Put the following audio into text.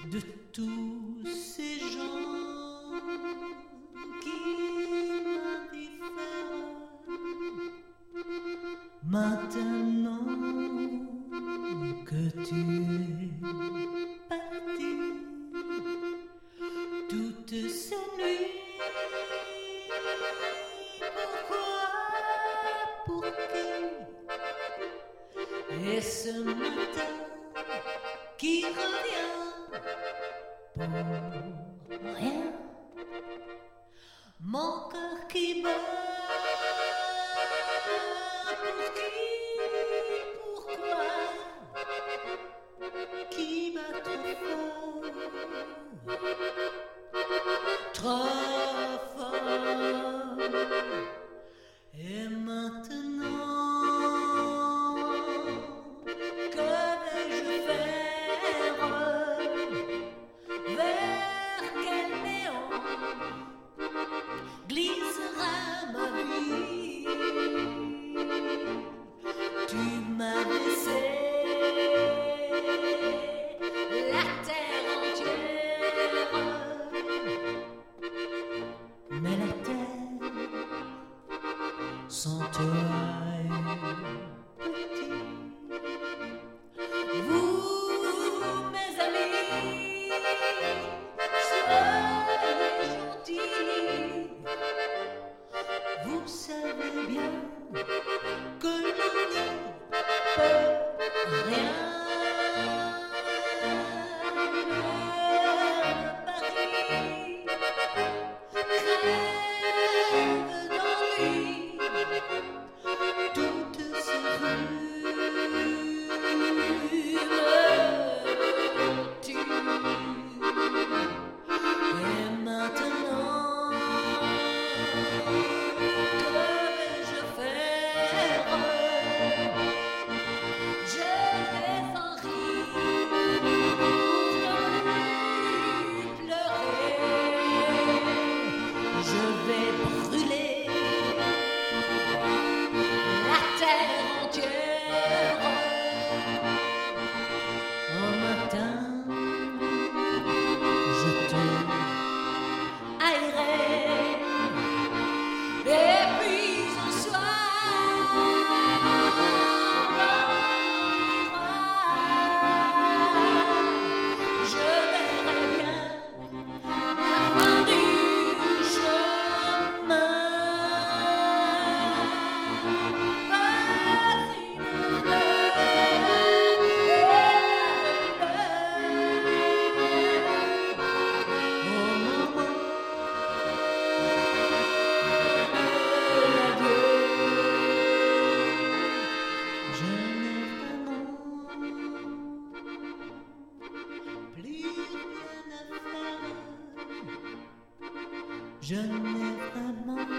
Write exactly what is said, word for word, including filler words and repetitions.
de tous ces gens qui m'indiffèrent. Maintenant que tu es parti, toutes ces nuits, pourquoi, pour qui? Et ce matin qui revient pour rien, mon cœur qui bat, pour qui, pourquoi, qui bat trop fort, trop fort. Et maintenant, que vais-je faire? Vers quel néant glissera ma vie? Tu m'as laissé la terre entière, mais la terre sans toi est petite. Vous, mes amis, soyez gentils. Vous savez bien que l'on n'y peut rien. Paris crève d'ennui, toutes ces rues me tuent. Et maintenant, que vais-je faire? Je vais en rire, pleurer, je vais brûler la terre entière. Un matin, je te haïrai, et puis un soir, je verrai bien la fin du chemin. Voici une fleur et la pleure au moment de l'adieu. Je n'ai vraiment plus rien à faire. Je n'ai vraiment